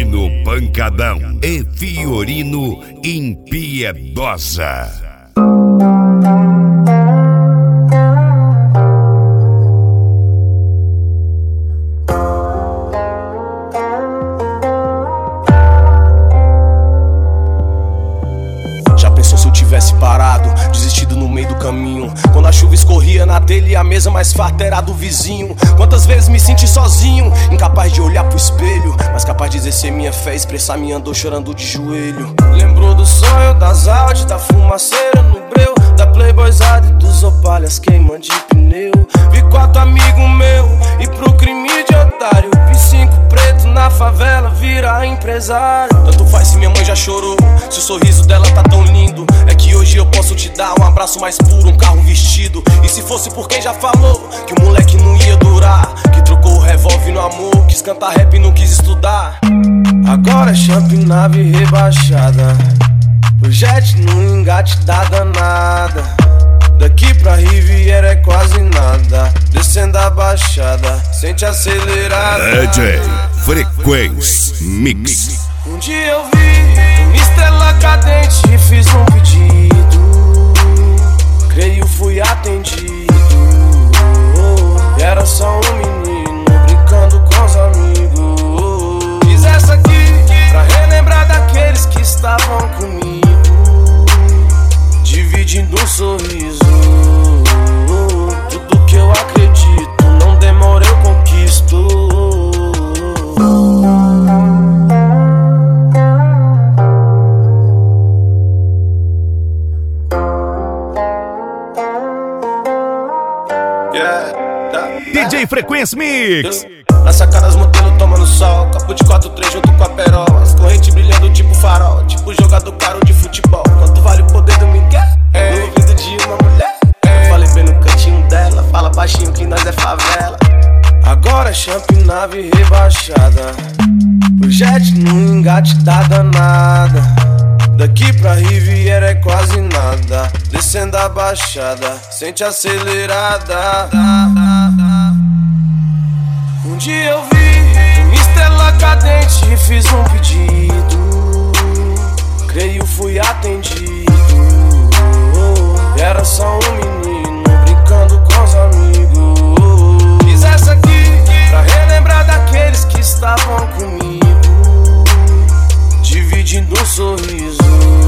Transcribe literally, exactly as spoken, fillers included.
Paulino Pancadão e Fiorino Impiedosa. Já pensou se eu tivesse parado, desistido no meio do caminho? Quando a chuva escorria na telha e a mesa mais farta era do vizinho. Quantas vezes me senti sozinho, incapaz de olhar pro espelho, mas capaz de exercer minha fé, expressar minha dor chorando de joelho. Lembrou do sonho, das Audi, da fumaceira no breu, da playboyzada e dos opalhas queima de pneu. Vi quatro amigos meu e pro crime de otário, vi cinco preto na favela virar empresário. Tanto faz se minha mãe já chorou, se o sorriso dela tá tão lindo. É que hoje eu posso te dar um abraço mais puro, um carro vestido. E se fosse por quem já falou que o moleque não ia durar, que trocou o revólver no amor, quis cantar rap e não quis estudar. Agora é champ nave rebaixada, o jet no engate da danada. Daqui pra Riviera é quase nada, descendo a baixada, sente acelerada. D J Frequência Mix. Um dia eu vi uma estrela cadente e fiz um pedido, creio fui atendido. E era só um menino brincando com os amigos. Fiz essa aqui pra relembrar daqueles que estavam comigo, dividindo um sorriso. Tudo que eu acredito, não demora eu conquisto. D J Frequência Mix. Na sacada as modelos tomando sol, capo de quatro três junto com a perola, as correntes brilhando tipo farol, tipo jogador caro de futebol. Quanto vale o poder do Miguel? É. No ouvido de uma mulher. É. Falei bem no cantinho dela, fala baixinho que nós é favela. Agora é champ nave rebaixada, o jet no engate da danada. Daqui pra Riviera é quase nada, descendo a baixada, sente acelerada. Um dia eu vi uma estrela cadente e fiz um pedido, creio fui atendido. E era só um menino brincando com os amigos. Fiz essa aqui pra relembrar daqueles que estavam comigo, dividindo um sorriso.